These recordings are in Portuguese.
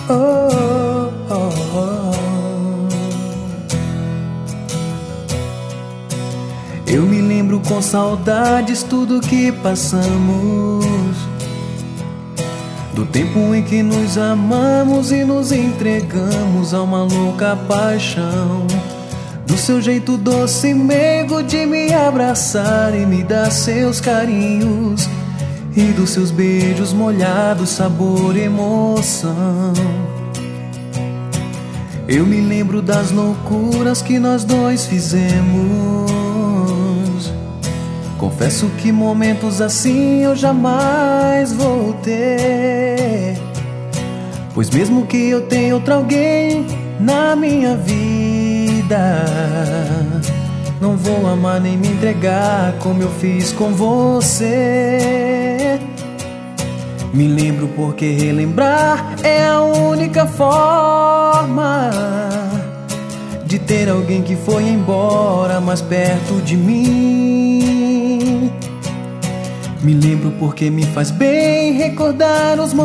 Oh, oh, oh. Eu me lembro com saudades tudo que passamos, do tempo em que nos amamos e nos entregamos a uma louca paixão, do seu jeito doce e meigo de me abraçar e me dar seus carinhos, e dos seus beijos molhados, sabor e emoção. Eu me lembro das loucuras que nós dois fizemos. Confesso que momentos assim eu jamais vou ter, pois mesmo que eu tenha outro alguém na minha vida, não vou amar nem me entregar como eu fiz com você. Me lembro porque relembrar é a única forma de ter alguém que foi embora mais perto de mim. Me lembro porque me faz bem recordar os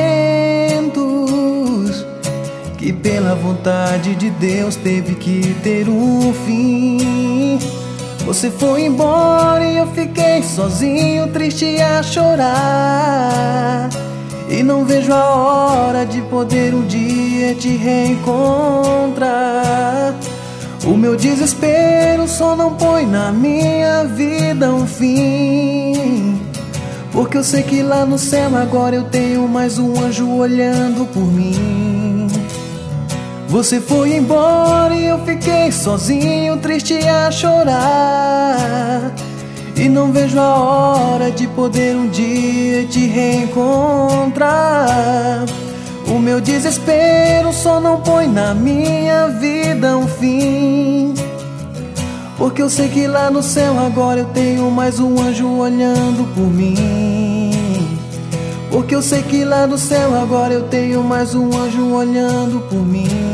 momentos que pela vontade de Deus teve que ter um fim. Você foi embora e eu fiquei sozinho, triste a chorar, e não vejo a hora de poder um dia te reencontrar. O meu desespero só não põe na minha vida um fim, porque eu sei que lá no céu agora eu tenho mais um anjo olhando por mim. Você foi embora e eu fiquei sozinho, triste a chorar, e não vejo a hora de poder um dia te reencontrar. O meu desespero só não põe na minha vida um fim, porque eu sei que lá no céu agora eu tenho mais um anjo olhando por mim. Porque eu sei que lá no céu agora eu tenho mais um anjo olhando por mim.